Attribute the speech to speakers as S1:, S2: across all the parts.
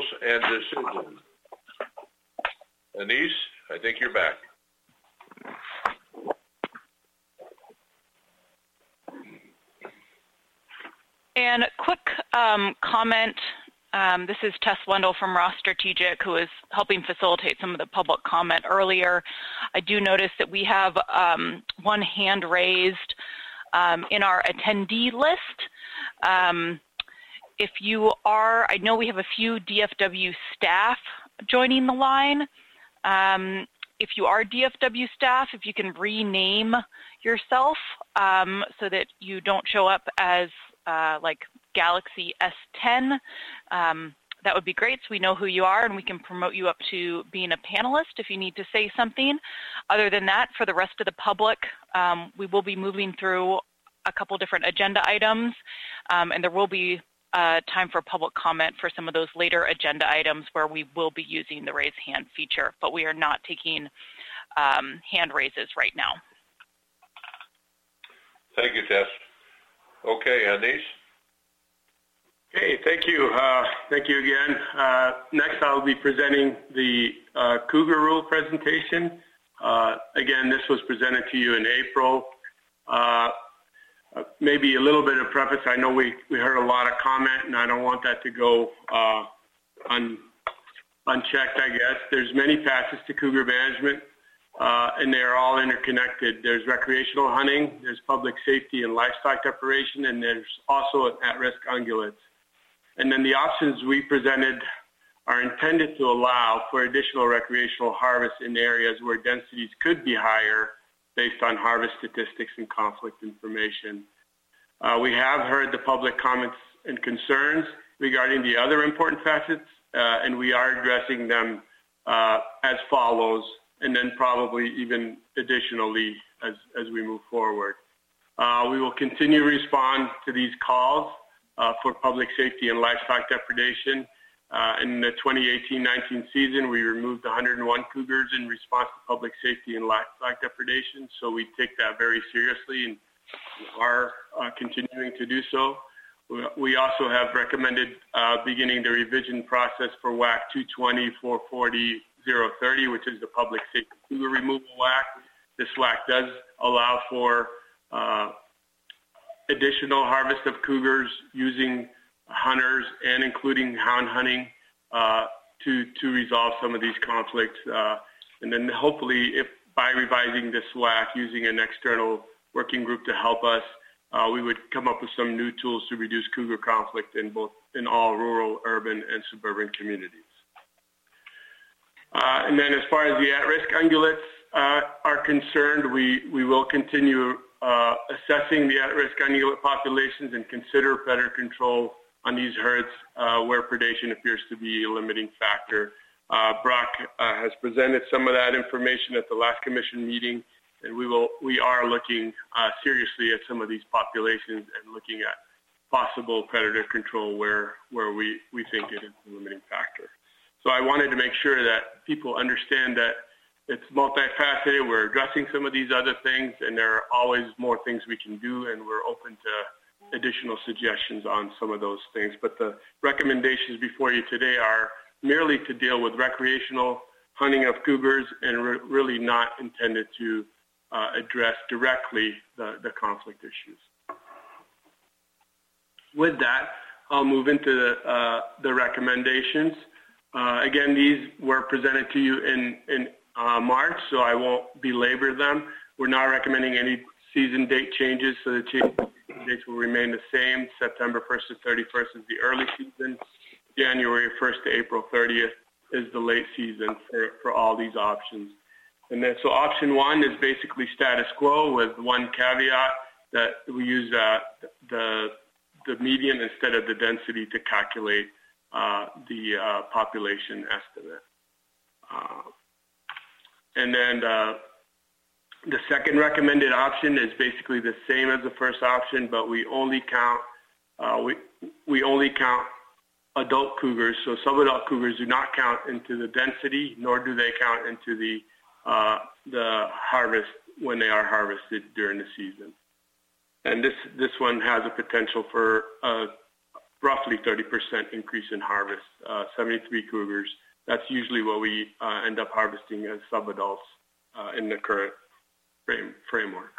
S1: rules and decisions. Anise, I think you're back.
S2: And a quick comment. This is Tess Wendell from Ross Strategic, who is helping facilitate some of the public comment earlier. I do notice that we have one hand raised in our attendee list. If you are, I know we have a few DFW staff joining the line. If you are DFW staff, if you can rename yourself so that you don't show up as like Galaxy S10, that would be great, so we know who you are and we can promote you up to being a panelist if you need to say something. Other than that, for the rest of the public, we will be moving through a couple different agenda items, and there will be time for public comment for some of those later agenda items where we will be using the raise hand feature, but we are not taking hand raises right now.
S1: Thank you, Tess. Okay, Anise.
S3: Okay, thank you. Thank you again. Next, I'll be presenting the Cougar Rule presentation. Again, this was presented to you in April. Maybe a little bit of preface. I know we heard a lot of comment, and I don't want that to go unchecked, I guess. There's many facets to cougar management, and they're all interconnected. There's recreational hunting, there's public safety and livestock deprivation, and there's also at-risk ungulates. And then the options we presented are intended to allow for additional recreational harvest in areas where densities could be higher based on harvest statistics and conflict information. We have heard the public comments and concerns regarding the other important facets, and we are addressing them as follows, and then probably even additionally as we move forward. We will continue to respond to these calls for public safety and livestock depredation. In the 2018-19 season, we removed 101 cougars in response to public safety and livestock depredation, so we take that very seriously and are continuing to do so. We also have recommended beginning the revision process for WAC 220, 440, 030, which is the public safety cougar removal WAC. This WAC does allow for additional harvest of cougars using hunters and including hound hunting to resolve some of these conflicts. And then hopefully, if by revising this WAC, using an external working group to help us, we would come up with some new tools to reduce cougar conflict in all rural, urban, and suburban communities. And then as far as the at-risk ungulates are concerned, we will continue assessing the at-risk ungulate populations and consider better control on these herds where predation appears to be a limiting factor. Brock has presented some of that information at the last commission meeting, and we are looking seriously at some of these populations and looking at possible predator control where we think it is a limiting factor. So I wanted to make sure that people understand that it's multifaceted. We're addressing some of these other things, and there are always more things we can do, and we're open to additional suggestions on some of those things. But the recommendations before you today are merely to deal with recreational hunting of cougars and really not intended to address directly the conflict issues. With that, I'll move into the recommendations. Again, these were presented to you in March, so I won't belabor them. We're not recommending any season date changes, so the dates will remain the same. September 1st to 31st is the early season. January 1st to April 30th is the late season for all these options. And then, so option one is basically status quo with one caveat that we use the median instead of the density to calculate the population estimate. And then the second recommended option is basically the same as the first option, but we only count adult cougars. So subadult cougars do not count into the density, nor do they count into the harvest when they are harvested during the season. And this one has a potential for roughly 30% increase in harvest, 73 cougars. That's usually what we end up harvesting as subadults in the current framework.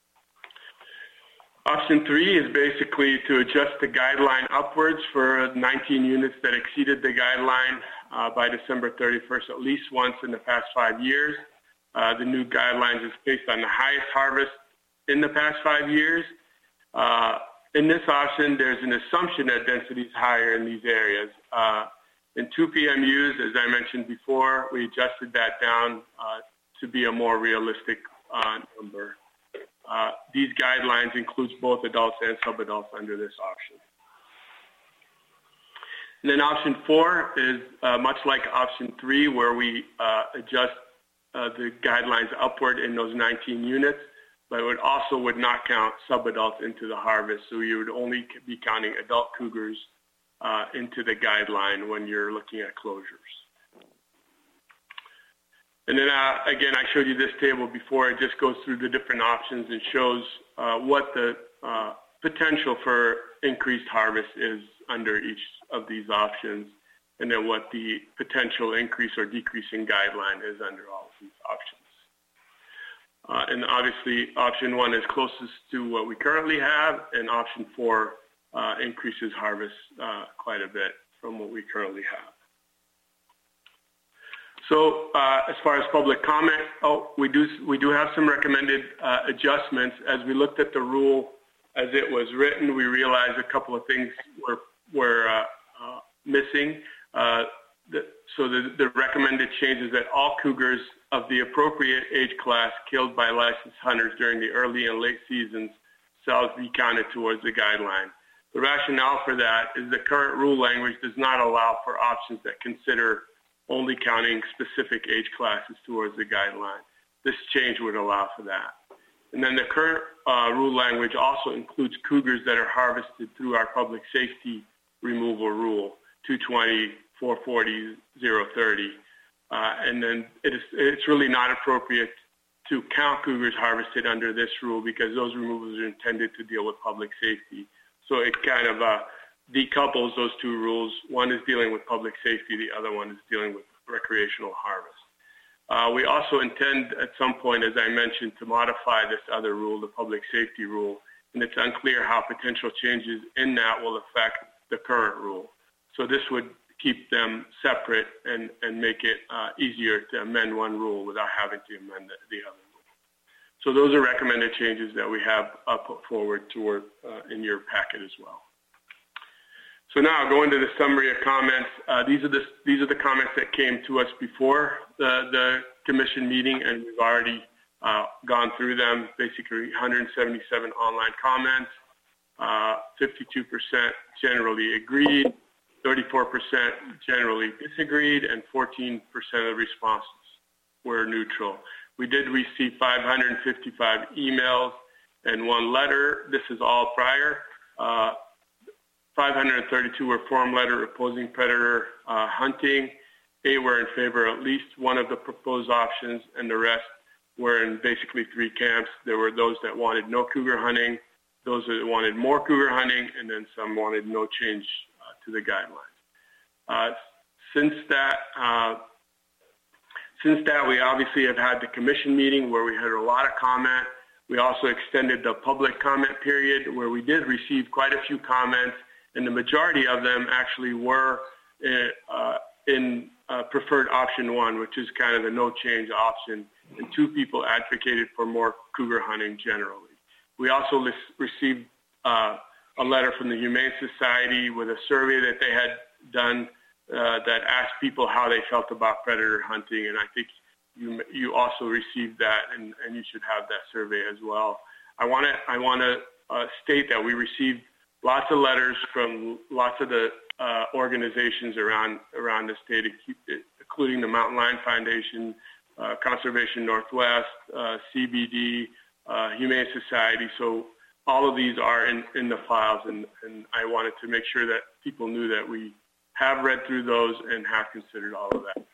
S3: Option 3 is basically to adjust the guideline upwards for 19 units that exceeded the guideline by December 31st at least once in the past 5 years. The new guidelines is based on the highest harvest in the past 5 years. In this option, there's an assumption that density is higher in these areas. In 2 PMUs, as I mentioned before, we adjusted that down to be a more realistic number. These guidelines includes both adults and subadults under this option. And then option 4 is much like option 3, where we adjust the guidelines upward in those 19 units, but it also would not count subadults into the harvest. So you would only be counting adult cougars into the guideline when you're looking at closures. And then again, I showed you this table before. It just goes through the different options and shows what the potential for increased harvest is under each of these options, and then what the potential increase or decrease in guideline is under all of these options. And obviously, option 1 is closest to what we currently have, and option 4 increases harvest quite a bit from what we currently have. So as far as public comment, we do have some recommended adjustments. As we looked at the rule as it was written, we realized a couple of things were missing. So the recommended change is that all cougars of the appropriate age class killed by licensed hunters during the early and late seasons shall be counted towards the guideline. The rationale for that is the current rule language does not allow for options that consider only counting specific age classes towards the guideline. This change would allow for that. And then the current rule language also includes cougars that are harvested through our public safety removal rule, 220, 440, 030. And then it's really not appropriate to count cougars harvested under this rule because those removals are intended to deal with public safety. So it kind of decouples those 2 rules. One is dealing with public safety, the other one is dealing with recreational harvest. We also intend at some point, as I mentioned, to modify this other rule, the public safety rule, and it's unclear how potential changes in that will affect the current rule. So this would keep them separate and make it easier to amend one rule without having to amend the other rule. So those are recommended changes that we have put forward toward in your packet as well. So now going to the summary of comments. These are the comments that came to us before the commission meeting, and we've already gone through them. Basically, 177 online comments, 52% generally agreed, 34% generally disagreed, and 14% of responses were neutral. We did receive 555 emails and 1 letter. This is all prior. 532 were form letter opposing predator hunting. 8 were in favor of at least one of the proposed options, and the rest were in basically 3 camps. There were those that wanted no cougar hunting, those that wanted more cougar hunting, and then some wanted no change to the guidelines. Since that, we obviously have had the commission meeting where we had a lot of comment. We also extended the public comment period where we did receive quite a few comments, and the majority of them actually were in preferred option 1, which is kind of the no change option, and 2 people advocated for more cougar hunting generally. We also received a letter from the Humane Society with a survey that they had done that asked people how they felt about predator hunting, and I think you also received that, and you should have that survey as well. I want to state that we received lots of letters from lots of the organizations around the state, including the Mountain Lion Foundation, Conservation Northwest, CBD, Humane Society. So all of these are in the files, and I wanted to make sure that people knew that we have read through those and have considered all of that.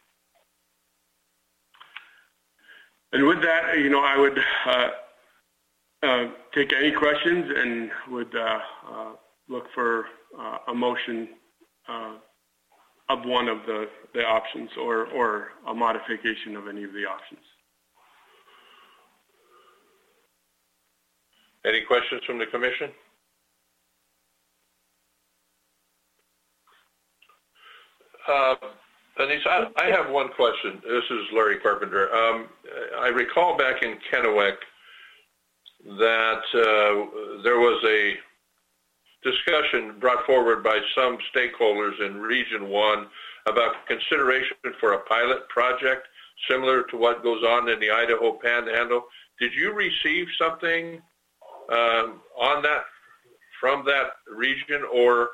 S3: And with that, I would take any questions and would look for a motion of one of the options or a modification of any of the options.
S1: Any questions from the commission? Denise, I have one question. This is Larry Carpenter. I recall back in Kennewick that there was a discussion brought forward by some stakeholders in Region 1 about consideration for a pilot project similar to what goes on in the Idaho Panhandle. Did you receive something on that from that region, or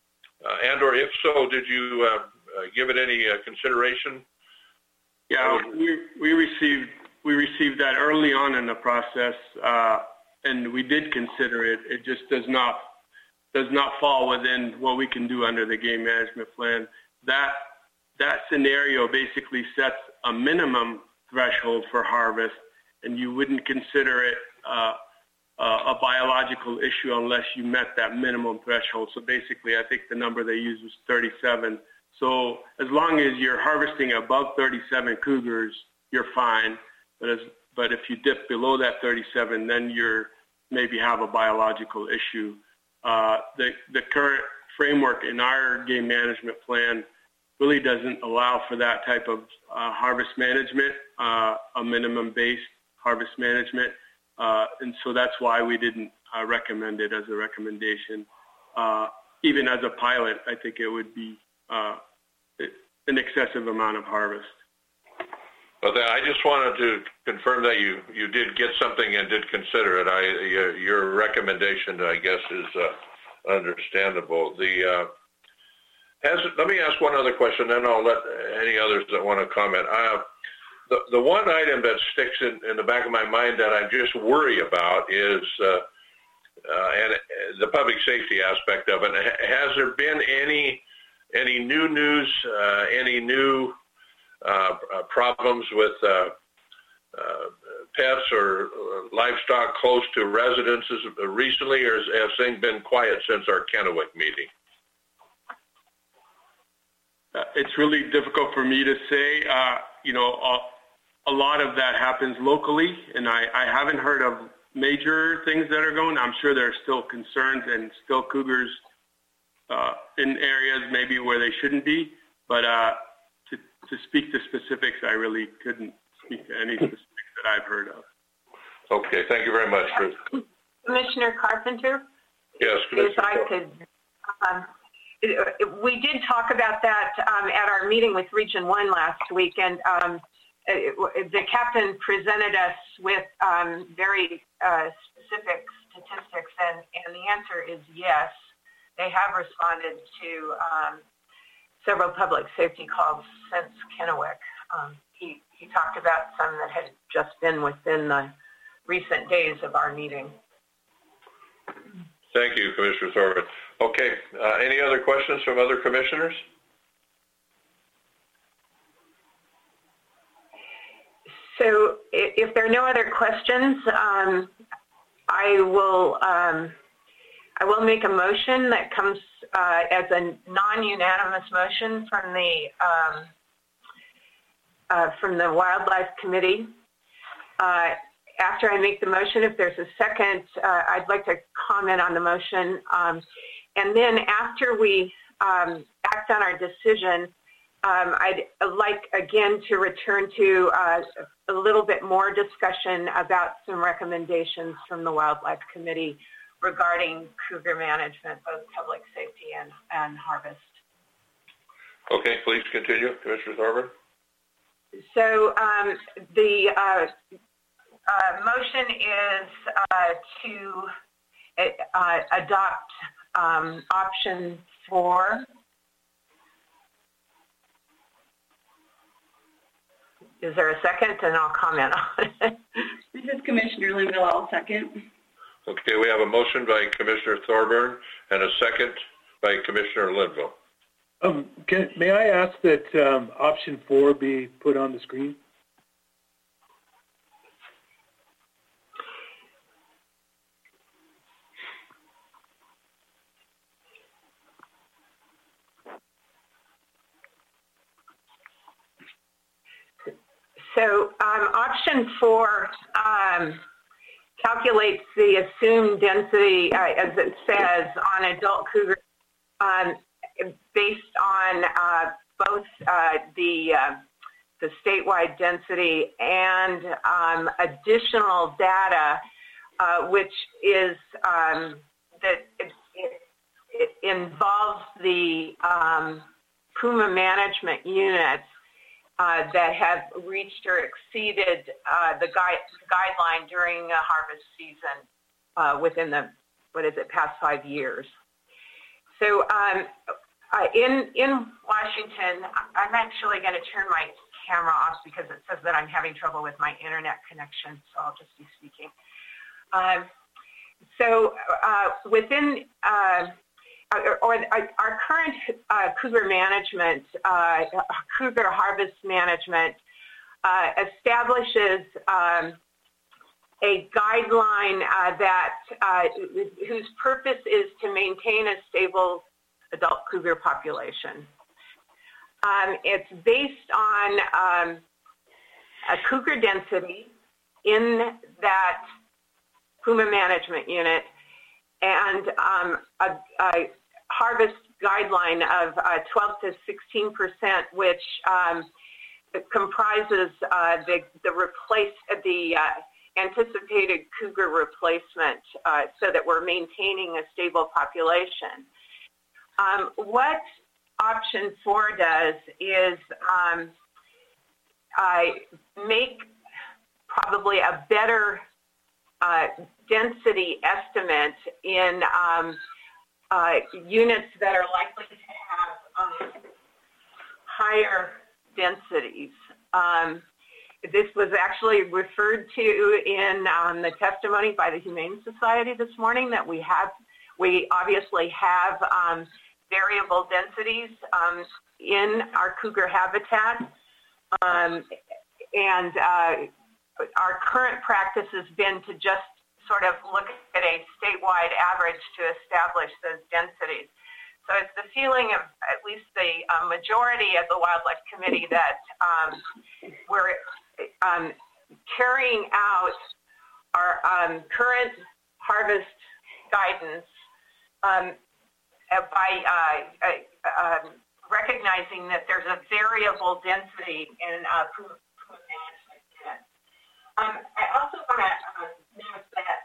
S1: if so, did you give it any consideration?
S3: Yeah, we received that early on in the process, and we did consider it. It just does not fall within what we can do under the game management plan. That scenario basically sets a minimum threshold for harvest, and you wouldn't consider it a biological issue unless you met that minimum threshold. So basically, I think the number they used was 37. So as long as you're harvesting above 37 cougars, you're fine. But if you dip below that 37, then you're maybe have a biological issue. The current framework in our game management plan really doesn't allow for that type of harvest management, a minimum-based harvest management. And so that's why we didn't recommend it as a recommendation. Even as a pilot, I think it would be an excessive amount of harvest.
S1: Well, I just wanted to confirm that you did get something and did consider it. Your recommendation, I guess, is understandable. Let me ask one other question, then I'll let any others that want to comment. The one item that sticks in the back of my mind that I just worry about is and the public safety aspect of it. Has there been any new news, any new problems with pets or livestock close to residences recently, or has things been quiet since our Kennewick meeting?
S3: It's really difficult for me to say. A lot of that happens locally, and I haven't heard of major things that are going. I'm sure there are still concerns and still cougars in areas maybe where they shouldn't be, but to speak to specifics, I really couldn't speak to any specifics that I've heard of.
S1: Okay, thank you very much.
S4: Commissioner Carpenter?
S1: Yes, Commissioner.
S4: If I could, we did talk about that at our meeting with Region 1 last week, and the captain presented us with very specific statistics, and the answer is yes. They have responded to several public safety calls since Kennewick. He talked about some that had just been within the recent days of our meeting.
S1: Thank you, Commissioner Thorburn. Okay, any other questions from other commissioners?
S4: So if there are no other questions, I will make a motion that comes as a non-unanimous motion from the Wildlife Committee. After I make the motion, if there's a second, I'd like to comment on the motion. And then after we act on our decision, I'd like again to return to a little bit more discussion about some recommendations from the Wildlife Committee regarding cougar management, both public safety and harvest.
S1: Okay, please continue, Commissioner Thorburn.
S4: So the motion is to adopt option 4. Is there a second? And I'll comment on it.
S5: This is Commissioner Linville. I'll second.
S1: Okay, we have a motion by Commissioner Thorburn and a second by Commissioner Linville.
S6: May I ask that option 4 be put on the screen?
S4: So option 4 calculates the assumed density, as it says, on adult cougar based on both the statewide density and additional data, which is that it involves the Puma management units that have reached or exceeded the guideline during a harvest season within the, past 5 years. So in Washington, I'm actually going to turn my camera off because it says that I'm having trouble with my internet connection, so I'll just be speaking. Within our current cougar management, cougar harvest management establishes a guideline whose purpose is to maintain a stable adult cougar population. It's based on a cougar density in that Puma management unit and a harvest guideline of 12 to 16%, which comprises the anticipated cougar replacement, so that we're maintaining a stable population. What option 4 does is make probably a better density estimate in units that are likely to have higher densities. This was actually referred to in the testimony by the Humane Society this morning, that we obviously have variable densities in our cougar habitat, and our current practice has been to just sort of look at a statewide average to establish those densities. So it's the feeling of at least the majority of the Wildlife Committee that we're carrying out our current harvest guidance by recognizing that there's a variable density in Puma management units. I also want to note that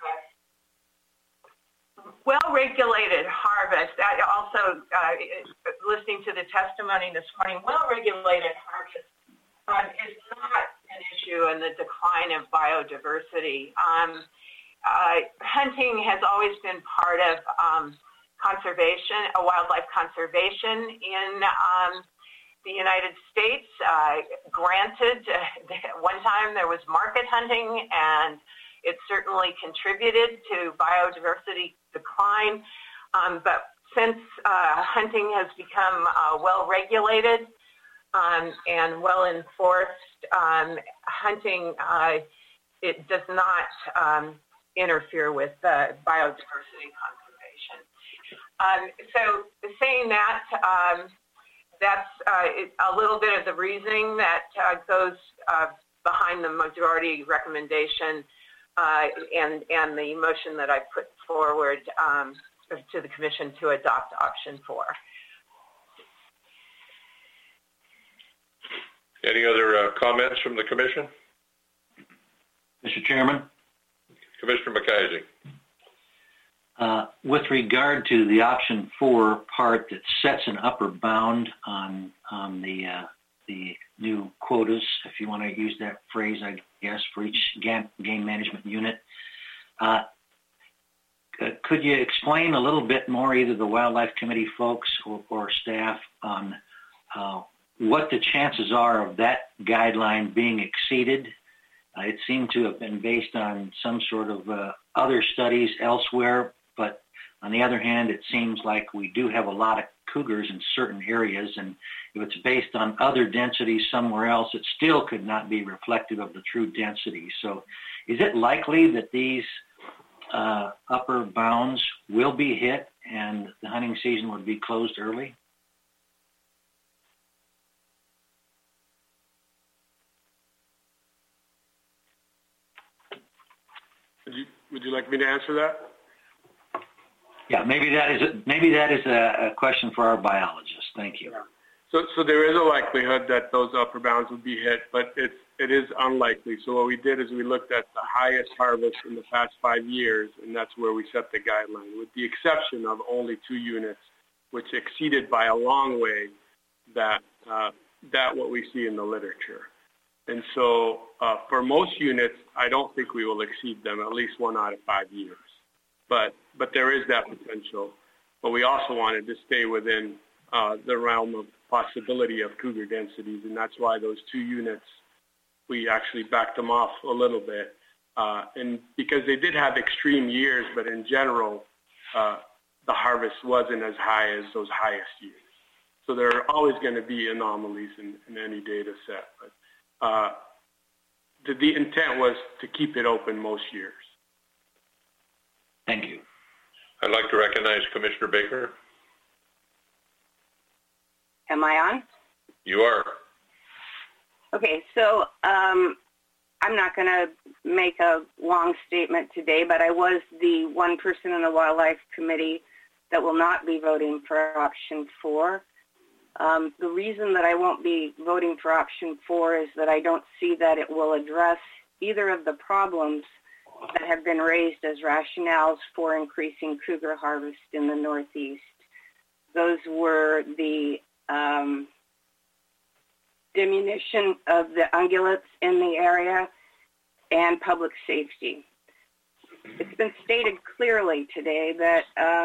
S4: well-regulated harvest, also listening to the testimony this morning, well-regulated harvest is not an issue in the decline of biodiversity. Hunting has always been part of conservation, wildlife conservation in the United States. Granted, one time there was market hunting, and it certainly contributed to biodiversity decline. But since hunting has become well-regulated and well-enforced, hunting, it does not interfere with biodiversity conservation. So saying that, that's a little bit of the reasoning that goes behind the majority recommendation and the motion that I put forward to the Commission to adopt option 4.
S1: Any other comments from the Commission?
S7: Mr. Chairman?
S1: Commissioner McKisey.
S7: With regard to the option 4 part that sets an upper bound on the new quotas, if you want to use that phrase, I guess, for each game management unit, could you explain a little bit more, either the Wildlife Committee folks or staff, on what the chances are of that guideline being exceeded? It seemed to have been based on some sort of other studies elsewhere, but on the other hand, it seems like we do have a lot of cougars in certain areas, and if it's based on other densities somewhere else, it still could not be reflective of the true density. So is it likely that these upper bounds will be hit and the hunting season would be closed early?
S3: Would you like me to answer that?
S7: Yeah, maybe that is a question for our biologist. Thank you.
S3: So there is a likelihood that those upper bounds would be hit, but it is unlikely. So what we did is we looked at the highest harvest in the past 5 years, and that's where we set the guideline, with the exception of only 2 units, which exceeded by a long way that what we see in the literature. And so for most units, I don't think we will exceed them, at least 1 out of 5 years. But there is that potential. But we also wanted to stay within the realm of possibility of cougar densities, and that's why those 2 units, we actually backed them off a little bit. And because they did have extreme years, but in general, the harvest wasn't as high as those highest years. So there are always going to be anomalies in any data set. But the intent was to keep it open most years.
S7: Thank you.
S1: I'd like to recognize Commissioner Baker.
S8: Am I on?
S1: You are.
S8: Okay, so I'm not going to make a long statement today, but I was the one person in the Wildlife Committee that will not be voting for option 4. The reason that I won't be voting for option 4 is that I don't see that it will address either of the problems that have been raised as rationales for increasing cougar harvest in the Northeast. Those were the diminution of the ungulates in the area and public safety. It's been stated clearly today that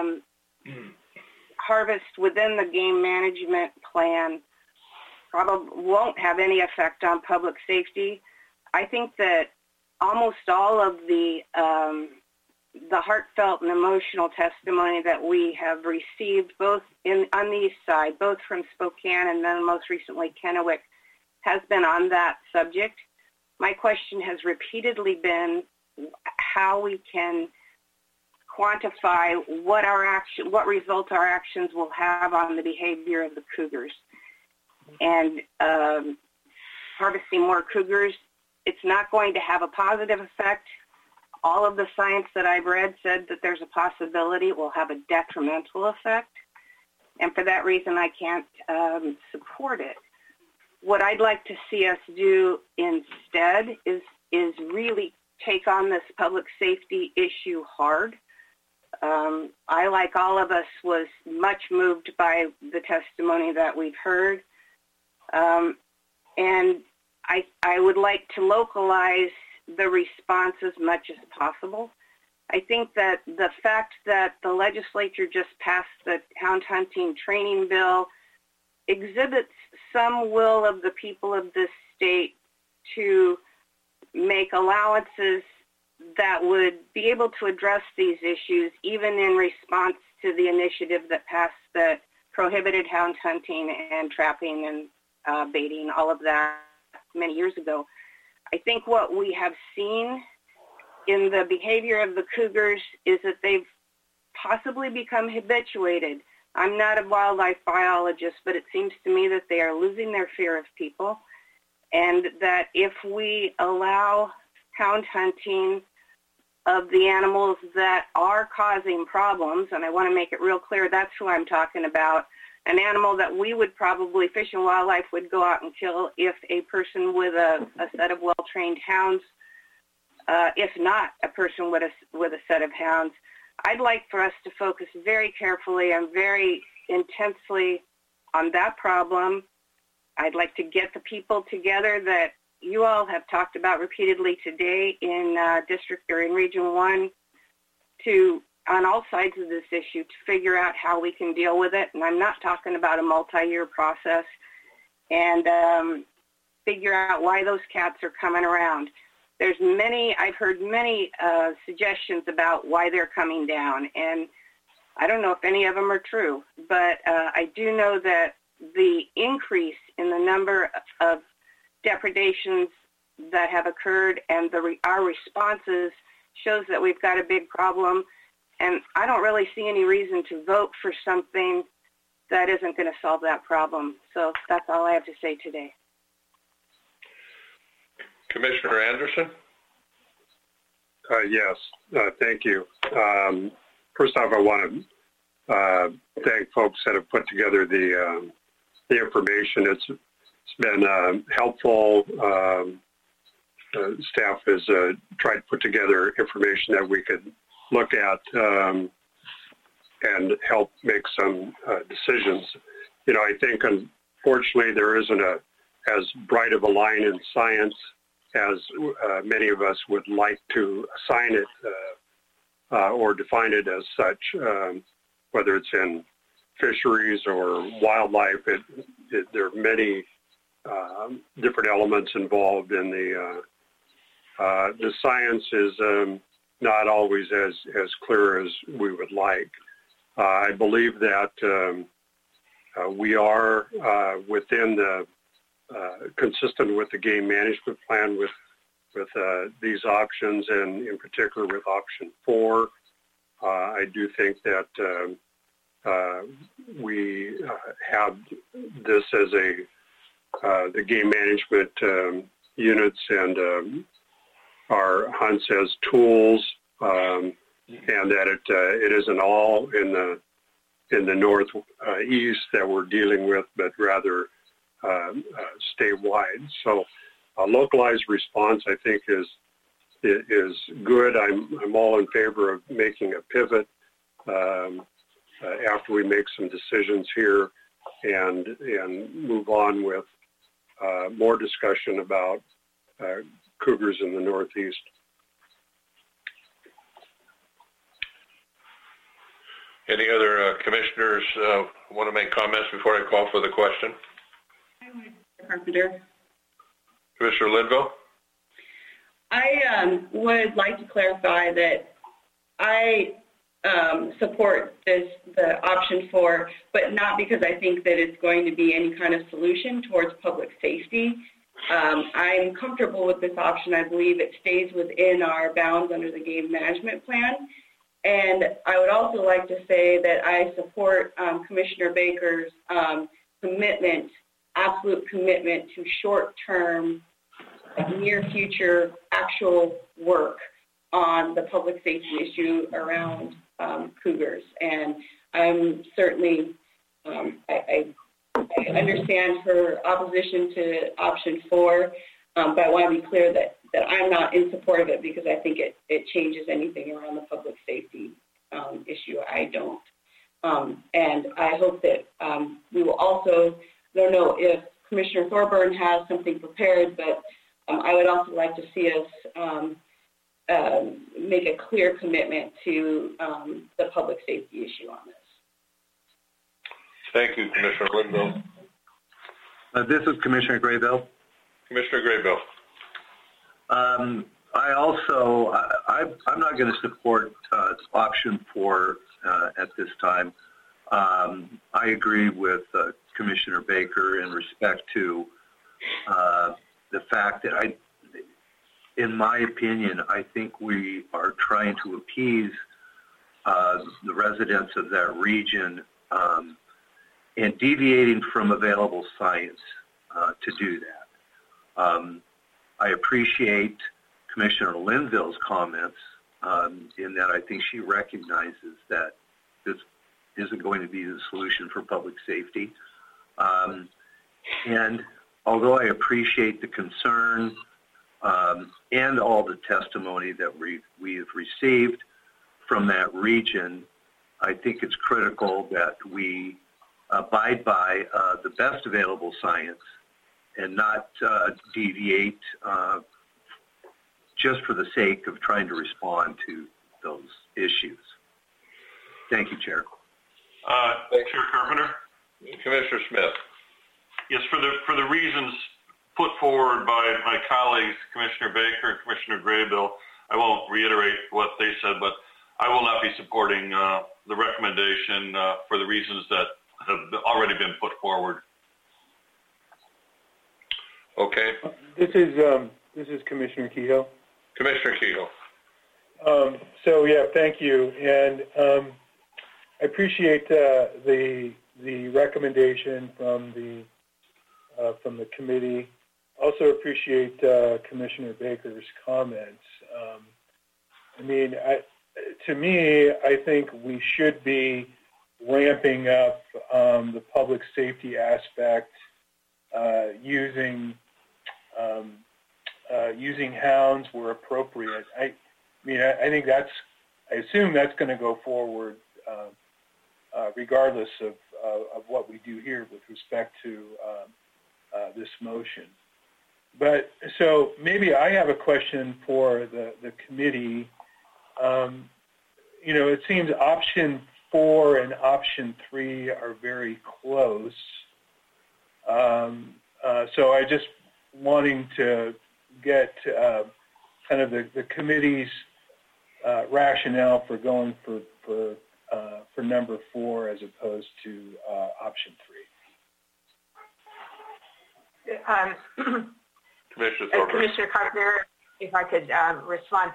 S8: harvest within the game management plan probably won't have any effect on public safety. I think that almost all of the heartfelt and emotional testimony that we have received, both on the east side, both from Spokane and then most recently Kennewick, has been on that subject. My question has repeatedly been how we can quantify what results our actions will have on the behavior of the cougars. And harvesting more cougars, it's not going to have a positive effect. All of the science that I've read said that there's a possibility it will have a detrimental effect. And for that reason, I can't support it. What I'd like to see us do instead is really take on this public safety issue hard. I, like all of us, was much moved by the testimony that we've heard. And I would like to localize the response as much as possible. I think that the fact that the legislature just passed the hound hunting training bill exhibits some will of the people of this state to make allowances that would be able to address these issues, even in response to the initiative that passed that prohibited hound hunting and trapping and baiting, all of that many years ago. I think what we have seen in the behavior of the cougars is that they've possibly become habituated. I'm not a wildlife biologist, but it seems to me that they are losing their fear of people, and that if we allow hound hunting of the animals that are causing problems, and I want to make it real clear that's who I'm talking about, an animal that we would probably, Fish and Wildlife would go out and kill if a person with a set of well-trained hounds, if not a person with a set of hounds. I'd like for us to focus very carefully and very intensely on that problem. I'd like to get the people together that you all have talked about repeatedly today in district or in Region 1 to, on all sides of this issue, to figure out how we can deal with it. And I'm not talking about a multi-year process, and figure out why those cats are coming around. I've heard many suggestions about why they're coming down, and I don't know if any of them are true, but I do know that the increase in the number of depredations that have occurred and our responses shows that we've got a big problem, and I don't really see any reason to vote for something that isn't going to solve that problem. So that's all I have to say today.
S1: Commissioner Anderson?
S9: Yes, thank you. First off, I want to thank folks that have put together the information. It's been helpful. Staff has tried to put together information that we could look at and help make some decisions. You know, I think unfortunately there isn't as bright of a line in science as many of us would like to assign it or define it as such, whether it's in fisheries or wildlife. There are many different elements involved in the science is not always as clear as we would like. I believe that we are within the consistent with the game management plan with these options, and in particular with option 4. I do think that we have this as the game management units and our hunts as tools, and that it isn't all in the northeast that we're dealing with, but rather statewide. So a localized response, I think, is good. I'm all in favor of making a pivot after we make some decisions here and move on with more discussion about cougars in the Northeast.
S1: Any other commissioners want to make comments before I call for the question?
S5: Carpenter.
S1: Commissioner Linville?
S5: I would like to clarify that I support the option 4, but not because I think that it's going to be any kind of solution towards public safety. I'm comfortable with this option. I believe it stays within our bounds under the game management plan. And I would also like to say that I support Commissioner Baker's commitment, absolute commitment to short-term, near future actual work on the public safety issue around cougars. And I'm certainly, I understand her opposition to option 4, but I want to be clear that I'm not in support of it because I think it changes anything around the public safety issue. I don't. And I hope that we will also, I don't know if Commissioner Thorburn has something prepared, but I would also like to see us make a clear commitment to the public safety issue on this.
S1: Thank you, Commissioner Linville.
S10: This is Commissioner Graybill.
S1: Commissioner Graybill.
S10: I also, I'm not going to support option 4 at this time. I agree with Commissioner Baker in respect to the fact that in my opinion, I think we are trying to appease the residents of that region and deviating from available science to do that. I appreciate Commissioner Linville's comments in that I think she recognizes that this isn't going to be the solution for public safety. And although I appreciate the concern and all the testimony that we have received from that region, I think it's critical that we abide by the best available science and not deviate just for the sake of trying to respond to those issues. Thank you, Chair.
S1: Chair Carpenter. Commissioner Smith.
S11: Yes, for the reasons put forward by my colleagues, Commissioner Baker and Commissioner Graybill, I won't reiterate what they said, but I will not be supporting the recommendation for the reasons that have already been put forward.
S1: Okay.
S6: This is Commissioner Kehoe.
S1: Commissioner Kehoe.
S6: So yeah, thank you, and I appreciate the recommendation from the committee. Also appreciate Commissioner Baker's comments. I mean, to me, I think we should be ramping up the public safety aspect, using hounds where appropriate. I think I assume that's going to go forward regardless of what we do here with respect to this motion. But so maybe I have a question for the committee. It seems option 4 and option 3 are very close. So I just wanting to get kind of the committee's rationale for going for number 4 as opposed to option
S1: 3.
S4: Commissioner Carpenter, if I could respond.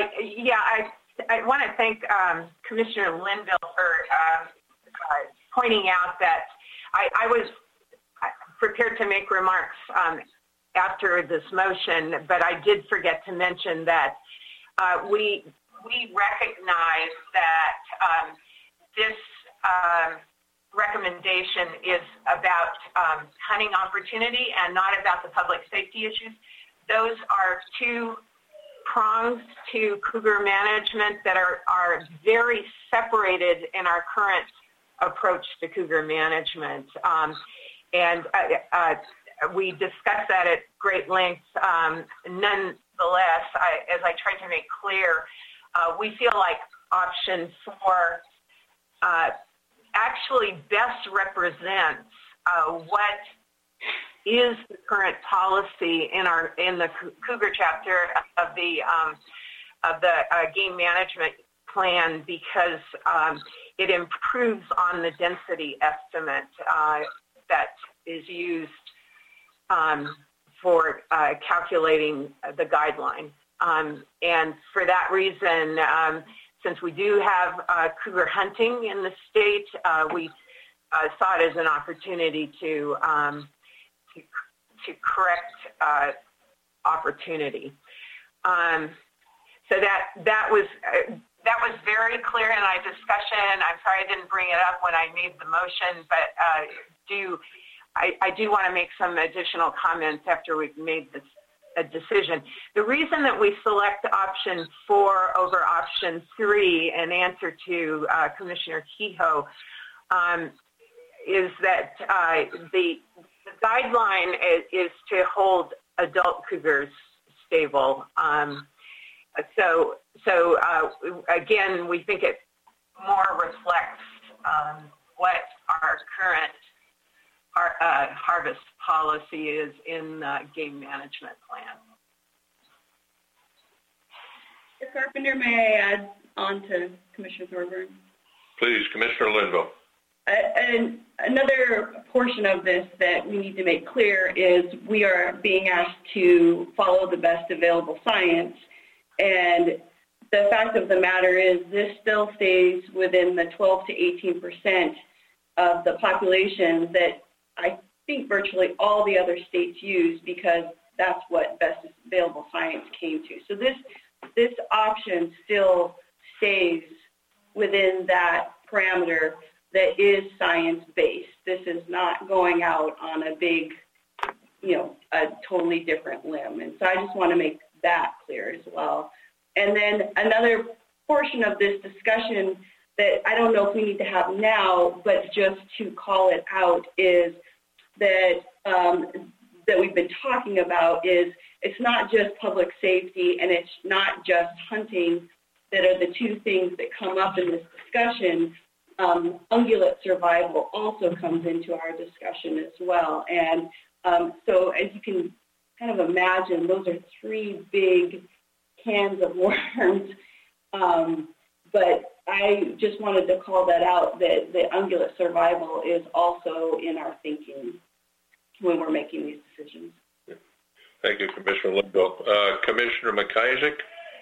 S4: I want to thank Commissioner Linville for pointing out that I was prepared to make remarks after this motion, but I did forget to mention that we recognize that this recommendation is about hunting opportunity and not about the public safety issues. Those are two prongs to cougar management that are very separated in our current approach to cougar management. And we discussed that at great length. Nonetheless, as I tried to make clear, we feel like option 4 actually best represents what is the current policy in the cougar chapter of the game management plan, because it improves on the density estimate that is used for calculating the guideline. And for that reason, since we do have cougar hunting in the state, we saw it as an opportunity to correct opportunity. So that was very clear in our discussion. I'm sorry I didn't bring it up when I made the motion, but I do want to make some additional comments after we've made a decision. The reason that we select option 4 over option 3 in answer to Commissioner Kehoe is that the guideline is to hold adult cougars stable. So again, we think it more reflects what our current harvest policy is in the game management plan.
S5: Mr. Carpenter, may I add on to Commissioner Thorburn?
S1: Please, Commissioner Linville.
S5: And another portion of this that we need to make clear is we are being asked to follow the best available science. And the fact of the matter is this still stays within the 12 to 18% of the population that I think virtually all the other states use, because that's what best available science came to. So this option still stays within that parameter that is science-based. This is not going out on a big, a totally different limb. And so I just want to make that clear as well. And then another portion of this discussion that I don't know if we need to have now, but just to call it out, is that that we've been talking about is it's not just public safety and it's not just hunting that are the two things that come up in this discussion. Ungulate survival also comes into our discussion as well. And so as you can kind of imagine, those are three big cans of worms. But I just wanted to call that out, that the ungulate survival is also in our thinking when we're making these decisions.
S1: Thank you, Commissioner Linville. Commissioner McIsaac?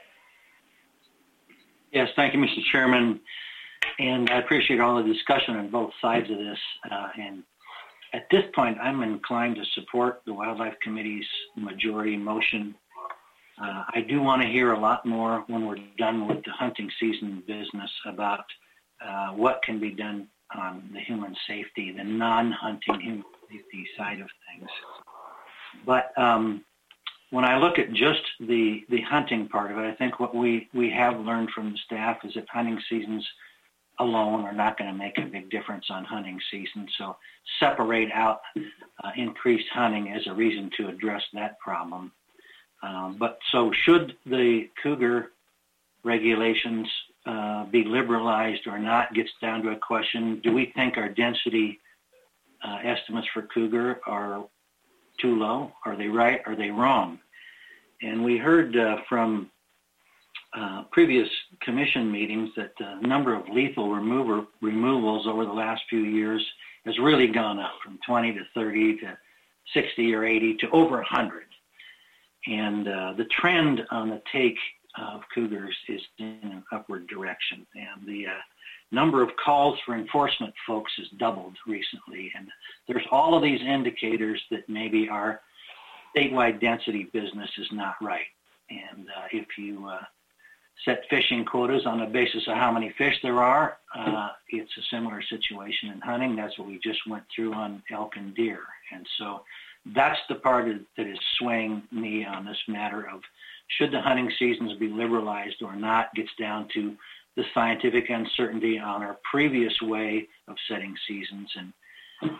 S7: Yes, thank you, Mr. Chairman. And I appreciate all the discussion on both sides of this. And at this point, I'm inclined to support the Wildlife Committee's majority motion. I do want to hear a lot more when we're done with the hunting season business about what can be done on the human safety, the non-hunting human safety side of things. But when I look at just the hunting part of it, I think what we have learned from the staff is that hunting seasons alone are not going to make a big difference on hunting season. So separate out increased hunting as a reason to address that problem. But so should the cougar regulations be liberalized or not gets down to a question, do we think our density estimates for cougar are too low? Are they right? Are they wrong? And we heard from previous commission meetings that the number of lethal removals over the last few years has really gone up from 20 to 30 to 60 or 80 to over 100. And the trend on the take of cougars is in an upward direction. And the number of calls for enforcement folks has doubled recently. And there's all of these indicators that maybe our statewide density business is not right. And if you set fishing quotas on the basis of how many fish there are, it's a similar situation in hunting. That's what we just went through on elk and deer. And so that's the part that is swaying me on this matter of should the hunting seasons be liberalized or not gets down to the scientific uncertainty on our previous way of setting seasons. And,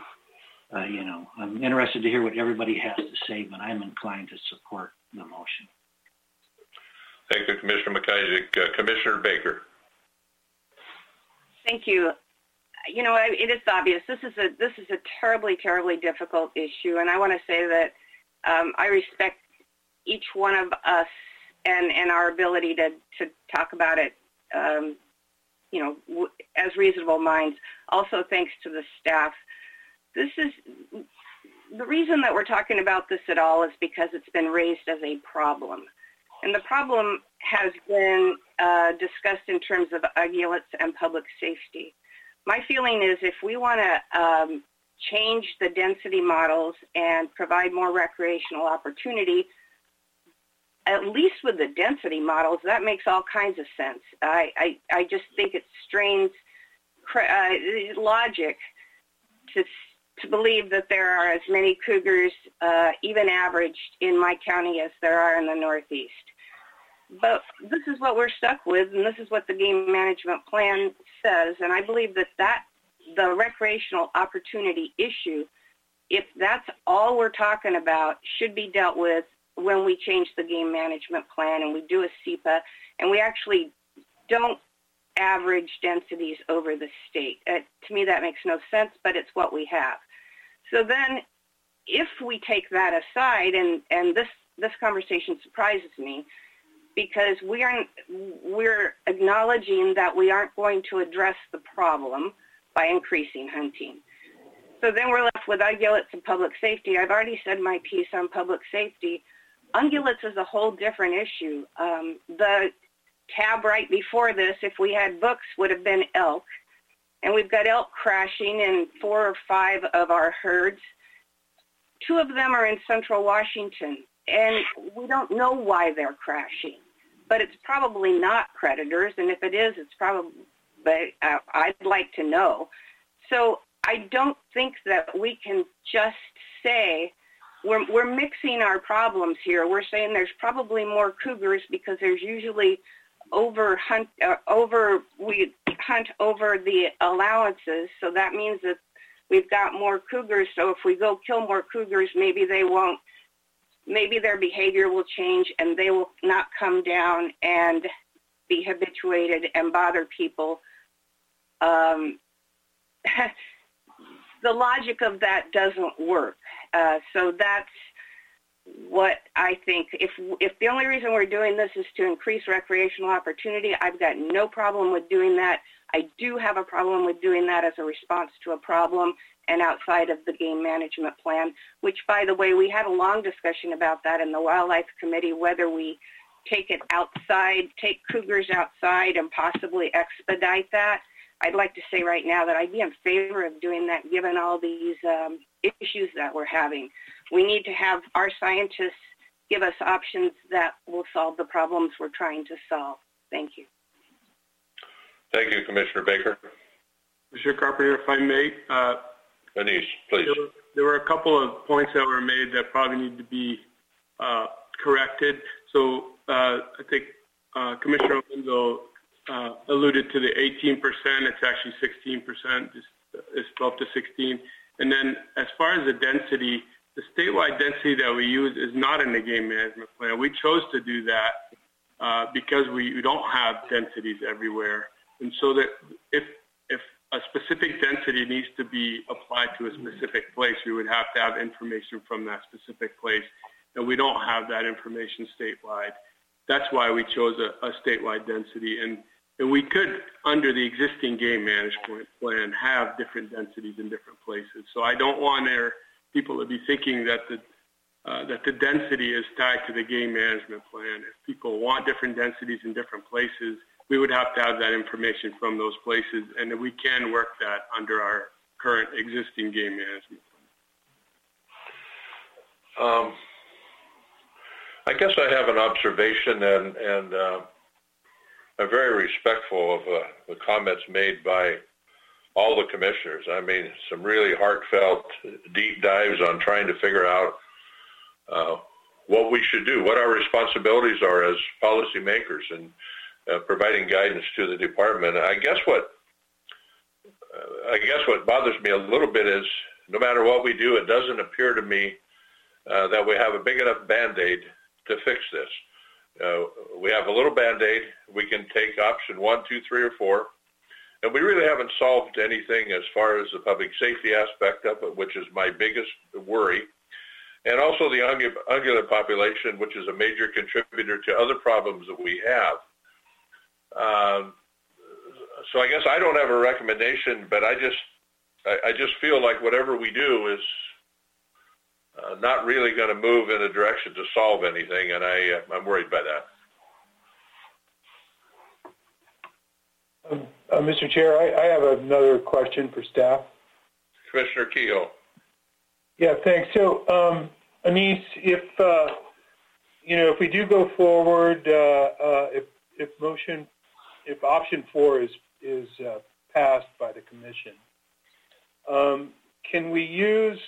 S7: I'm interested to hear what everybody has to say, but I'm inclined to support the motion.
S1: Thank you, Commissioner McIsaac. Commissioner Baker.
S8: Thank you. It is obvious this is a terribly, terribly difficult issue, and I want to say that I respect each one of us and our ability to talk about it, as reasonable minds. Also, thanks to the staff. This is the reason that we're talking about this at all is because it's been raised as a problem. And the problem has been discussed in terms of ungulates and public safety. My feeling is if we want to change the density models and provide more recreational opportunity, at least with the density models, that makes all kinds of sense. I just think it strains logic to believe that there are as many cougars, even averaged, in my county as there are in the Northeast. But this is what we're stuck with, and this is what the game management plan says. And I believe that the recreational opportunity issue, if that's all we're talking about, should be dealt with when we change the game management plan and we do a SEPA, and we actually don't average densities over the state. To me, that makes no sense, but it's what we have. So then if we take that aside, and this conversation surprises me, because we're acknowledging that we aren't going to address the problem by increasing hunting. So then we're left with ungulates and public safety. I've already said my piece on public safety. Ungulates is a whole different issue. The tab right before this, if we had books, would have been elk. And we've got elk crashing in 4 or 5 of our herds. 2 of them are in central Washington, and we don't know why they're crashing. But it's probably not predators, and if it is, it's probably, I'd like to know. So I don't think that we can just say, we're mixing our problems here. We're saying there's probably more cougars because there's usually we hunt over the allowances, so that means that we've got more cougars. So if we go kill more cougars, maybe their behavior will change and they will not come down and be habituated and bother people. The logic of that doesn't work. So that's what I think. If the only reason we're doing this is to increase recreational opportunity, I've got no problem with doing that. I do have a problem with doing that as a response to a problem and outside of the game management plan, which, by the way, we had a long discussion about that in the Wildlife Committee, whether we take it outside, take cougars outside and possibly expedite that. I'd like to say right now that I'd be in favor of doing that given all these issues that we're having. We need to have our scientists give us options that will solve the problems we're trying to solve. Thank you.
S1: Thank you, Commissioner Baker.
S3: Mr. Carpenter, if I may.
S1: Anish, please.
S3: There were a couple of points that were made that probably need to be corrected. So I think Commissioner Linville alluded to the 18%. It's actually 16%. It's 12 to 16. And then as far as the density, the statewide density that we use is not in the game management plan. We chose to do that because we don't have densities everywhere. And so that if a specific density needs to be applied to a specific place, we would have to have information from that specific place. And we don't have that information statewide. That's why we chose a statewide density. And we could, under the existing game management plan, have different densities in different places. So I don't want people to be thinking that the density is tied to the game management plan. If people want different densities in different places, we would have to have that information from those places, and we can work that under our current existing game management plan.
S1: I guess I have an observation, and I'm very respectful of the comments made by all the commissioners. I mean, some really heartfelt deep dives on trying to figure out what we should do, what our responsibilities are as policymakers, and providing guidance to the department. I guess what bothers me a little bit is no matter what we do, it doesn't appear to me that we have a big enough Band-Aid to fix this. We have a little Band-Aid. We can take option 1, 2, 3, or 4, and we really haven't solved anything as far as the public safety aspect of it, which is my biggest worry, and also the ungulate population, which is a major contributor to other problems that we have. So I guess I don't have a recommendation, but I just feel like whatever we do is not really going to move in a direction to solve anything, and I'm worried by
S6: that. Mr. Chair, I have another question for staff.
S1: Commissioner Kehoe.
S6: Yeah, thanks. So, Anish, if we do go forward, if option 4 is passed by the commission, can we use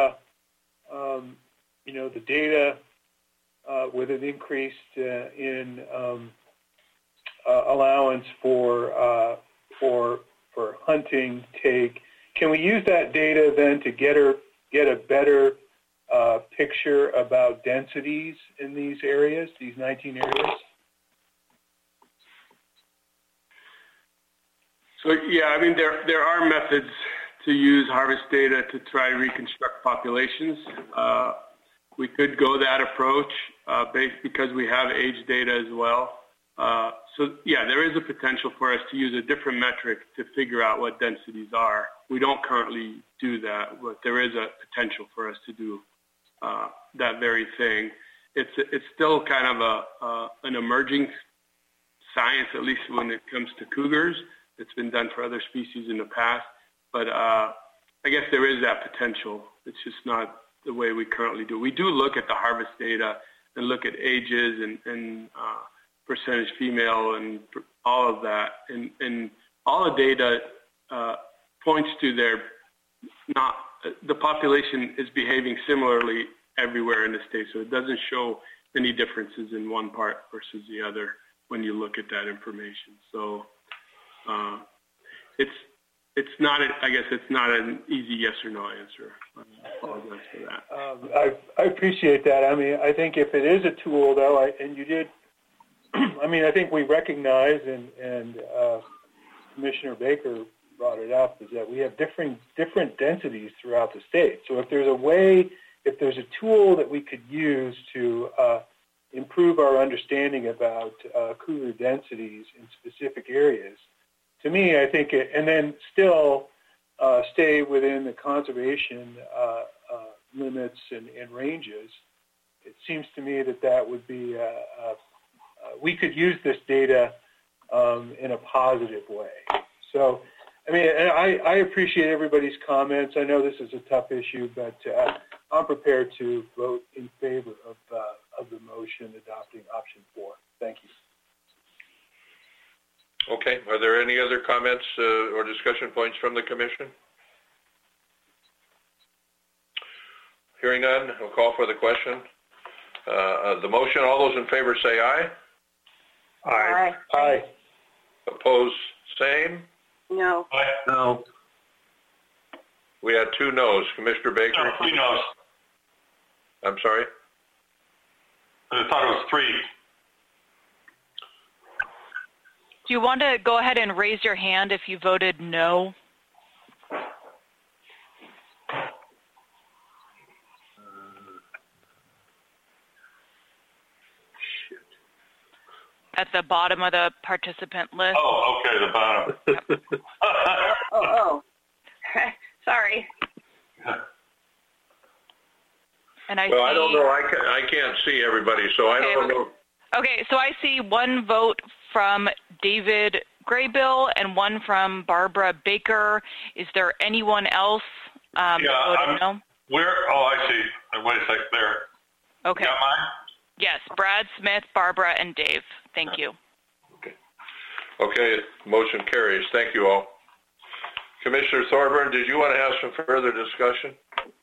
S6: the data with an increased in allowance for hunting take? Can we use that data then to get a better picture about densities in these areas, these 19 areas?
S3: So yeah, I mean there are methods to use harvest data to try to reconstruct populations. We could go that approach because we have age data as well. So yeah, there is a potential for us to use a different metric to figure out what densities are. We don't currently do that, but there is a potential for us to do that very thing. It's still kind of an emerging science, at least when it comes to cougars. It's been done for other species in the past, but I guess there is that potential. It's just not the way we currently do. We do look at the harvest data and look at ages and percentage female and all of that, and all the data points to the population is behaving similarly everywhere in the state, so it doesn't show any differences in one part versus the other when you look at that information. So it's not an easy yes or no answer. I apologize for that.
S6: I appreciate that. I mean, I think if it is a tool, though, and you did, I mean, I think we recognize, and Commissioner Baker brought it up, is that we have different densities throughout the state. So if there's a tool that we could use to improve our understanding about cougar densities in specific areas, to me, I think and then still stay within the conservation limits and ranges, it seems to me that would be, we could use this data in a positive way. So, I mean, and I appreciate everybody's comments. I know this is a tough issue, but I'm prepared to vote in favor of the motion adopting option 4. Thank you.
S1: Okay. Are there any other comments or discussion points from the commission? Hearing none, I'll call for the question. The motion, all those in favor say aye.
S8: Aye.
S6: Aye.
S1: Opposed, same.
S8: No.
S11: Aye.
S10: No.
S1: We had 2 noes. Commissioner Baker?
S11: No, 3 noes.
S1: I'm sorry?
S11: I thought it was 3.
S2: Do you want to go ahead and raise your hand if you voted no? At the bottom of the participant list.
S11: Oh, okay, the bottom.
S8: Oh. Sorry.
S2: And I
S1: Well, I don't know. I can't see everybody, so I don't know.
S2: Okay, so I see 1 vote from David Graybill and 1 from Barbara Baker. Is there anyone else voted no?
S11: Where? Oh, I see. Wait a sec. There.
S2: Okay.
S11: You got mine?
S2: Yes, Brad, Smith, Barbara, and Dave. Thank you.
S1: Okay, motion carries. Thank you all. Commissioner Thorburn, did you want to have some further discussion?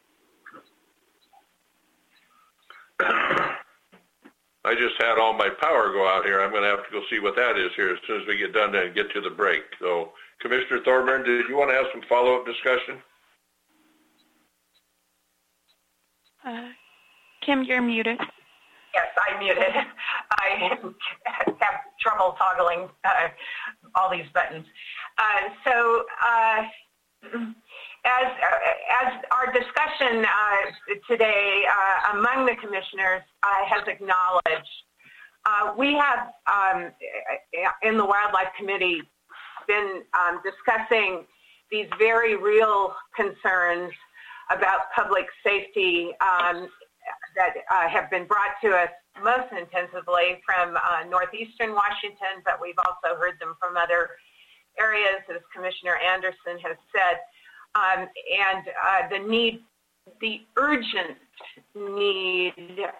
S1: I just had all my power go out here. I'm going to have to go see what that is here as soon as we get done and get to the break. So, Commissioner Thorburn, did you want to have some follow-up discussion?
S2: Kim, you're muted.
S4: Yes, I'm muted. I have trouble toggling all these buttons. As our discussion today among the commissioners has acknowledged, we have in the Wildlife Committee been discussing these very real concerns about public safety that have been brought to us most intensively from northeastern Washington, but we've also heard them from other areas, as Commissioner Anderson has said, and the urgent need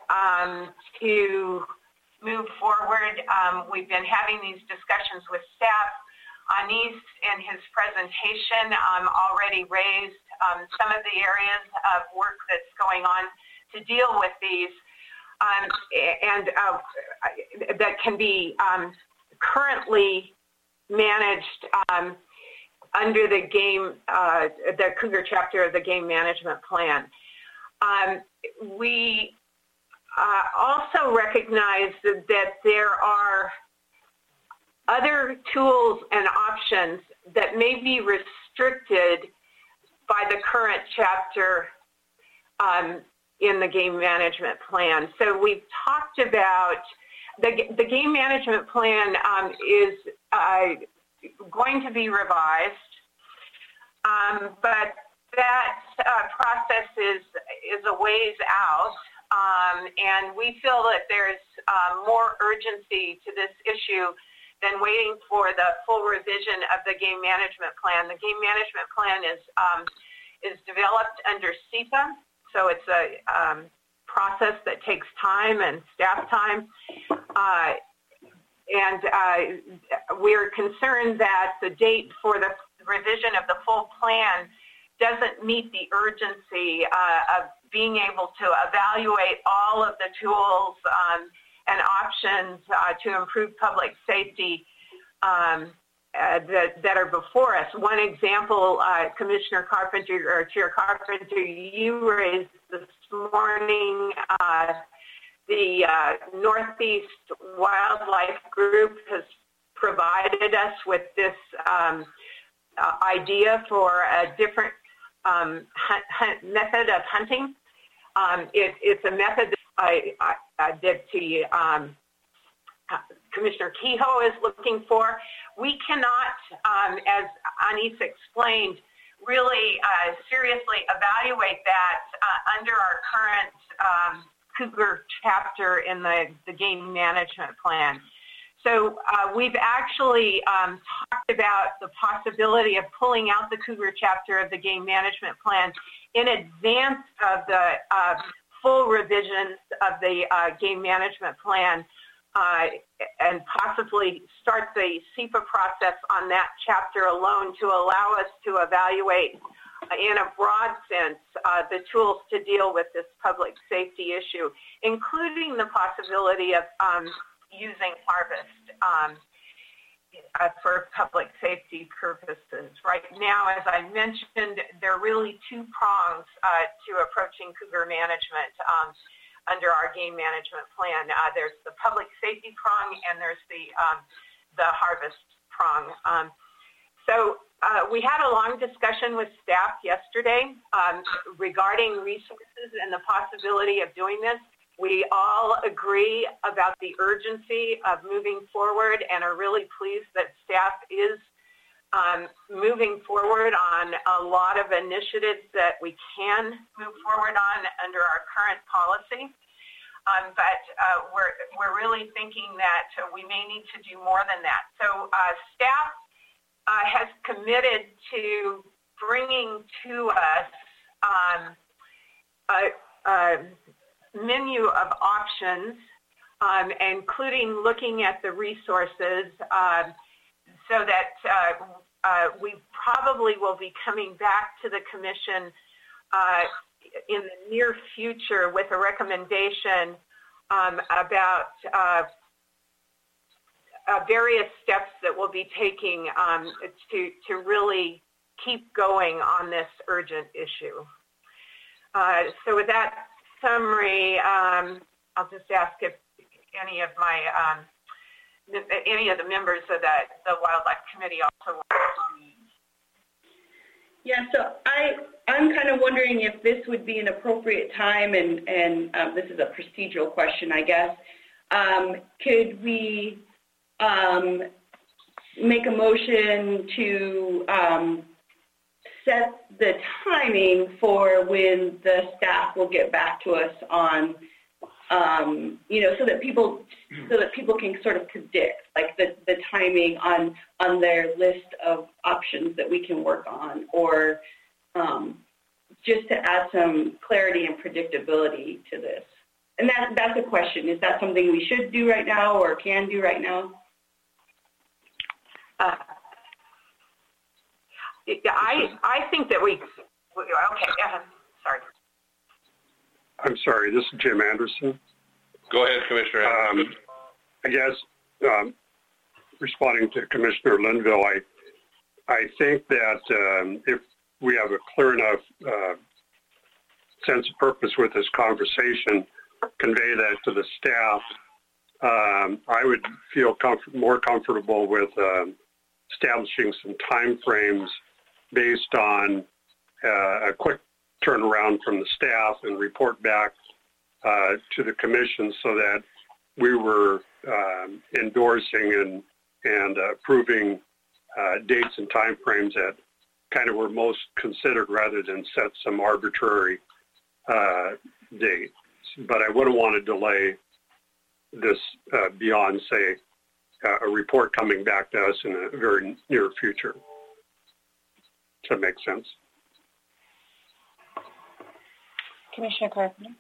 S4: to move forward. We've been having these discussions with staff. Anis, in his presentation, already raised some of the areas of work that's going on to deal with these, and that can be currently managed under the the Cougar chapter of the Game Management Plan. We also recognize that there are other tools and options that may be restricted by the current chapter in the Game Management Plan. So we've talked about the Game Management Plan is going to be revised, but that process is a ways out, and we feel that there's more urgency to this issue than waiting for the full revision of the Game Management Plan. The Game Management Plan is developed under SEPA, so it's a process that takes time and staff time. And we're concerned that the date for the revision of the full plan doesn't meet the urgency of being able to evaluate all of the tools and options to improve public safety that are before us. One example, Commissioner Carpenter, or Chair Carpenter, you raised this morning, the Northeast Wildlife Group has provided us with this idea for a different method of hunting. It's a method that Commissioner Kehoe is looking for. We cannot, as Anis explained, really seriously evaluate that under our current Cougar chapter in the Game Management Plan. So we've actually talked about the possibility of pulling out the Cougar chapter of the Game Management Plan in advance of the full revisions of the game management plan and possibly start the SEPA process on that chapter alone to allow us to evaluate in a broad sense the tools to deal with this public safety issue, including the possibility of using harvest for public safety purposes. Right now, as I mentioned, there are really two prongs to approaching cougar management under our game management plan. There's the public safety prong and there's the harvest prong. So we had a long discussion with staff yesterday regarding resources and the possibility of doing this. We all agree about the urgency of moving forward and are really pleased that staff is moving forward on a lot of initiatives that we can move forward on under our current policy. But we're really thinking that we may need to do more than that. So staff has committed to bringing to us a menu of options, including looking at the resources so that we probably will be coming back to the Commission in the near future with a recommendation about various steps that we'll be taking to really keep going on this urgent issue. So with that summary, I'll just ask if any of the members of the Wildlife Committee also want to comment.
S5: Yeah, so I'm kind of wondering if this would be an appropriate time, and this is a procedural question, I guess. Could we make a motion to set the timing for when the staff will get back to us on, so that people can sort of predict, like the timing on their list of options that we can work on, or just to add some clarity and predictability to this. And that's a question. Is that something we should do right now or can do right now?
S4: I think that okay, sorry.
S9: I'm sorry, this is Jim Anderson.
S1: Go ahead, Commissioner Anderson.
S9: I guess responding to Commissioner Linville, I think that if we have a clear enough sense of purpose with this conversation, convey that to the staff, I would feel more comfortable with establishing some time frames based on a quick turnaround from the staff and report back to the Commission, so that we were endorsing and approving dates and time frames that kind of were most considered, rather than set some arbitrary date. But I wouldn't want to delay this beyond, say, a report coming back to us in a very near future. Does that make sense?
S12: Commissioner Carpenter?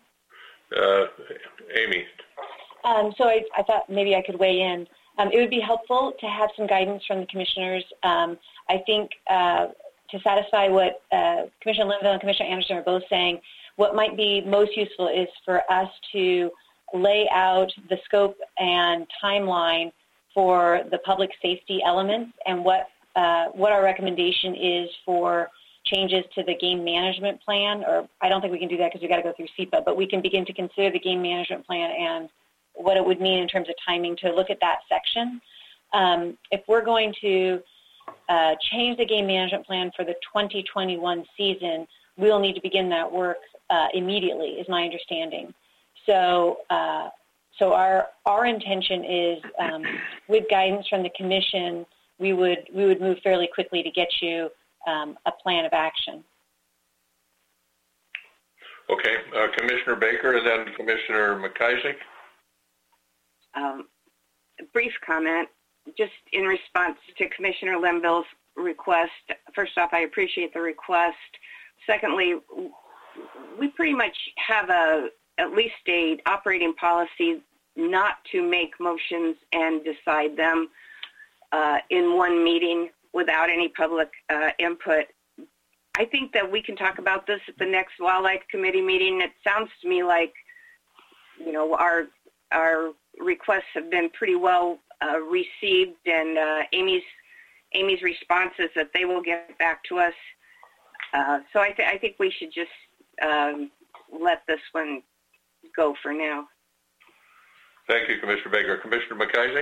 S1: Amy?
S12: So I thought maybe I could weigh in. It would be helpful to have some guidance from the commissioners. I think to satisfy what Commissioner Linville and Commissioner Anderson are both saying, what might be most useful is for us to lay out the scope and timeline for the public safety elements, and what our recommendation is for changes to the game management plan. Or I don't think we can do that because we've got to go through SEPA, but we can begin to consider the game management plan and what it would mean in terms of timing to look at that section. If we're going to change the game management plan for the 2021 season, we'll need to begin that work immediately, is my understanding. So our intention is, with guidance from the Commission, we would move fairly quickly to get you a plan of action.
S1: Okay, Commissioner Baker and then Commissioner McIsaac.
S8: Brief comment, just in response to Commissioner Linville's request. First off, I appreciate the request. Secondly, we pretty much have a at least a operating policy not to make motions and decide them in one meeting without any public input. I think that we can talk about this at the next Wildlife Committee meeting. It sounds to me like, you know, our requests have been pretty well received, and Amy's response is that they will get back to us. So I think we should just let this one go for now.
S1: Thank you, Commissioner Baker. Commissioner McKisey?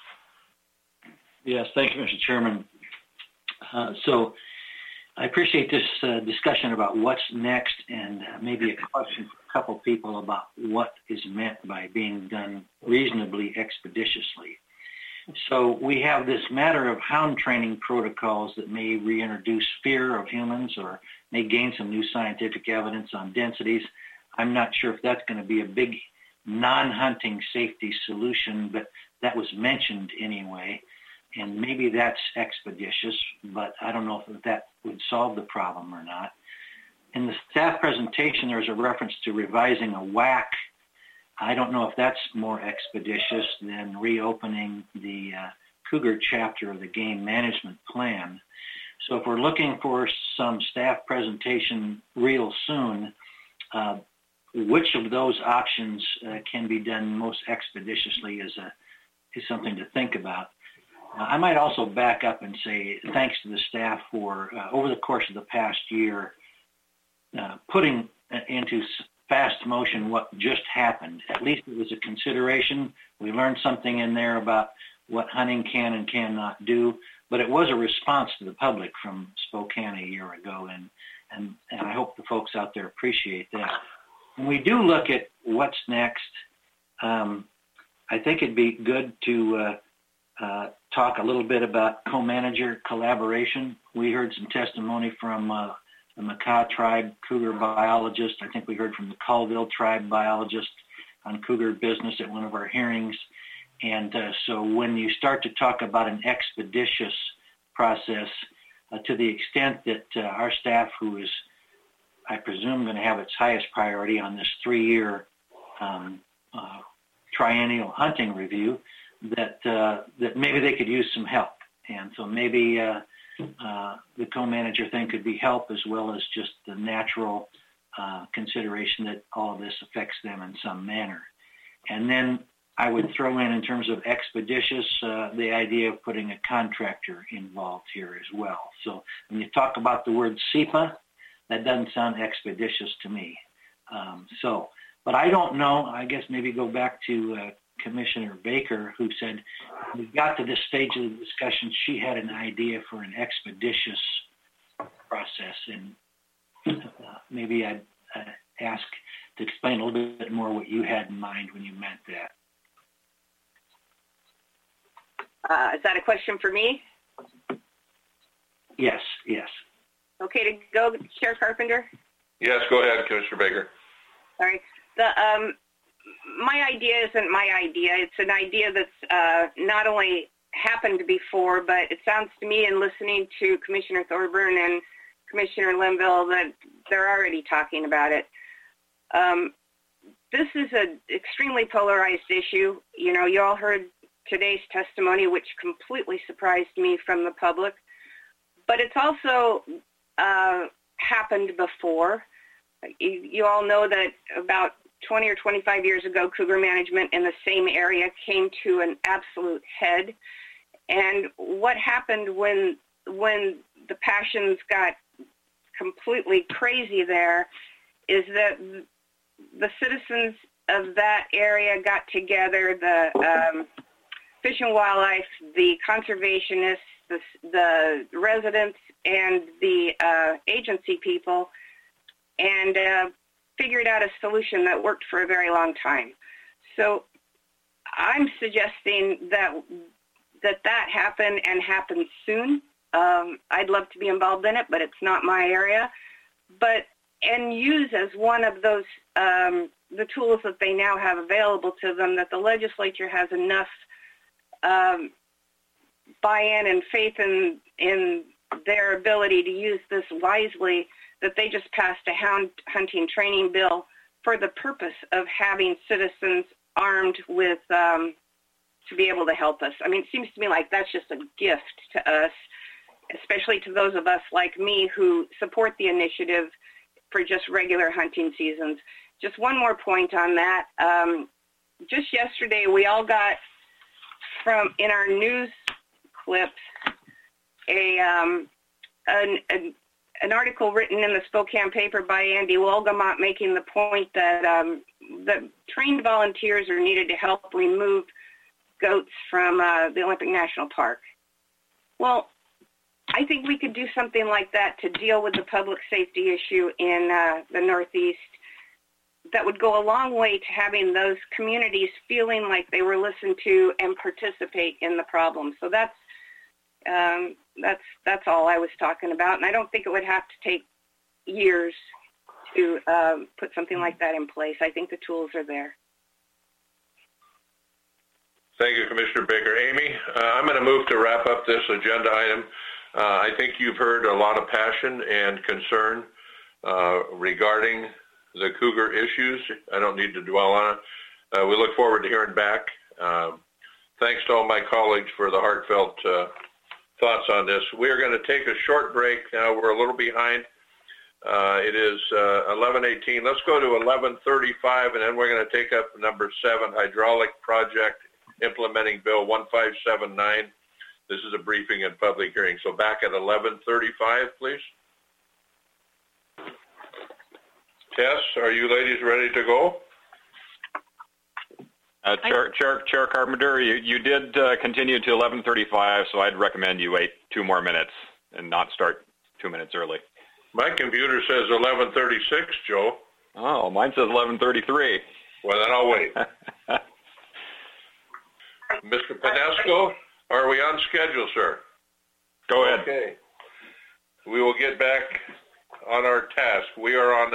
S7: Yes, thank you, Mr. Chairman. So I appreciate this discussion about what's next, and maybe a question for a couple people about what is meant by being done reasonably expeditiously. So we have this matter of hound training protocols that may reintroduce fear of humans or may gain some new scientific evidence on densities. I'm not sure if that's going to be a big non-hunting safety solution, but that was mentioned anyway. And maybe that's expeditious, but I don't know if that would solve the problem or not. In the staff presentation, there's a reference to revising a WAC. I don't know if that's more expeditious than reopening the Cougar chapter of the game management plan. So if we're looking for some staff presentation real soon, which of those options can be done most expeditiously is something to think about. I might also back up and say thanks to the staff for, over the course of the past year, putting into fast motion what just happened. At least it was a consideration. We learned something in there about what hunting can and cannot do, but it was a response to the public from Spokane a year ago, and I hope the folks out there appreciate that. When we do look at what's next, I think it'd be good to talk a little bit about co-manager collaboration. We heard some testimony from the Makah tribe cougar biologist. I think we heard from the Colville tribe biologist on cougar business at one of our hearings. And so when you start to talk about an expeditious process, to the extent that our staff, who is, I presume, going to have its highest priority on this 3-year triennial hunting review, that maybe they could use some help. And so maybe the co-manager thing could be help, as well as just the natural consideration that all of this affects them in some manner. And then I would throw in terms of expeditious, the idea of putting a contractor involved here as well. So when you talk about the word SEPA, that doesn't sound expeditious to me. But I don't know. I guess maybe go back to Commissioner Baker, who said when we got to this stage of the discussion, she had an idea for an expeditious process. And maybe I'd ask to explain a little bit more what you had in mind when you meant that.
S8: Is that a question for me?
S7: Yes.
S8: Okay to go, Chair Carpenter?
S1: Yes, go ahead, Commissioner Baker.
S8: Sorry. My idea isn't my idea. It's an idea that's not only happened before, but it sounds to me, in listening to Commissioner Thorburn and Commissioner Linville, that they're already talking about it. This is an extremely polarized issue. You know, you all heard today's testimony, which completely surprised me from the public. But it's also happened before. You all know that about 20 or 25 years ago, cougar management in the same area came to an absolute head. And what happened when the passions got completely crazy there is that the citizens of that area got together, the Fish and Wildlife, the conservationists, the residents, and the agency people, and figured out a solution that worked for a very long time. So I'm suggesting that happen and happen soon. I'd love to be involved in it, but it's not my area. And use as one of those, the tools that they now have available to them, that the legislature has enough buy-in and faith in their ability to use this wisely, that they just passed a hound hunting training bill for the purpose of having citizens armed with to be able to help us. I mean, it seems to me like that's just a gift to us, especially to those of us like me who support the initiative for just regular hunting seasons. Just one more point on that. Just yesterday, we all got in our news clips an article written in the Spokane paper by Andy Wolgamott making the point that the trained volunteers are needed to help remove goats from the Olympic National Park. Well, I think we could do something like that to deal with the public safety issue in the Northeast. That would go a long way to having those communities feeling like they were listened to and participate in the problem. So that's all I was talking about. And I don't think it would have to take years to put something like that in place. I think the tools are there.
S1: Thank you, Commissioner Baker. Amy, I'm going to move to wrap up this agenda item. I think you've heard a lot of passion and concern regarding the cougar issues. I don't need to dwell on it. We look forward to hearing back. Thanks to all my colleagues for the heartfelt thoughts on this. We are going to take a short break now. We're a little behind. It is 11:18. Let's go to 11:35, and then we're going to take up number 7, hydraulic project implementing Bill 1579. This is a briefing and public hearing. So back at 11:35, please. Tess, are you ladies ready to go?
S13: Chair Carpenter, you did continue to 11:35, so I'd recommend you wait 2 more minutes and not start 2 minutes early.
S1: My computer says 11:36, Joe.
S13: Oh, mine says 11:33.
S1: Well, then I'll wait. Mr. Panesco, are we on schedule, sir?
S13: Go ahead.
S1: Okay. We will get back on our task. We are on